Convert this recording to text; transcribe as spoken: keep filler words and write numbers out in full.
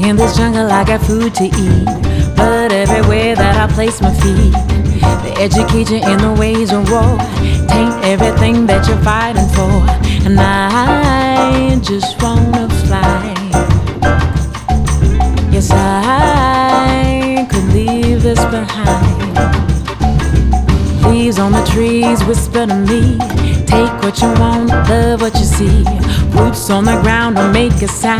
In this jungle I got food to eat, but everywhere that I place my feet, they educate you in the ways of war, taint everything that you're fighting for. And I just wanna fly. Yes, I could leave this behind. Leaves on the trees whisper to me, take what you want, love what you see. Roots on the ground don't make a sound.